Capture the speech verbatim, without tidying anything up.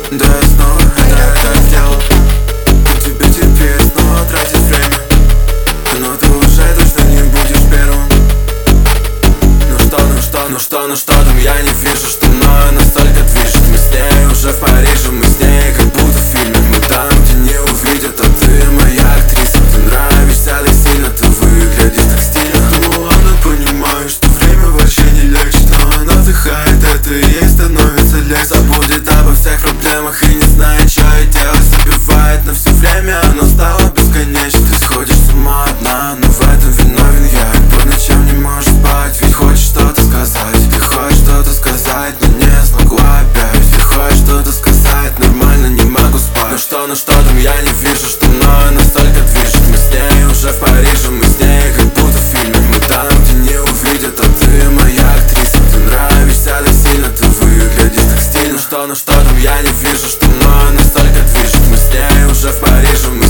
Да, я снова это, это сделал. И тебе теперь снова тратить время, но ты уже точно не будешь первым. Ну что, ну что, ну что, ну что там, я не вижу, что мною настолько движет. Мы с ней уже в Париже, мы с ней как будто в фильме. Мы там, где не увидят, а ты моя актриса. Ты нравишься так сильно, ты выглядишь так стильно. Ну ладно, понимаю, что время вообще не легче, но она вдыхает это и ей становится легче. Забудет обо всех проблемах и не знает, что ей делать. Забивает на все время, оно стало бесконечно. Ты сходишь с ума одна, но в этом виновен я. По ночам не можешь спать, ведь хочешь что-то сказать. Ты хочешь что-то сказать, но не смогу опять. Ты хочешь что-то сказать, нормально не могу спать. Ну что, ну что там, я не вижу, что мною настолько движет. Мы с ней уже в Париже, мы с ней как будто в фильме. Мы там, где не увидят, а ты моя актриса. Ты нравишься так сильно, ты выглядишь так стильно. Ну что, ну что там, я не вижу, что мною настолько движет. Мы с ней уже в Париже, мы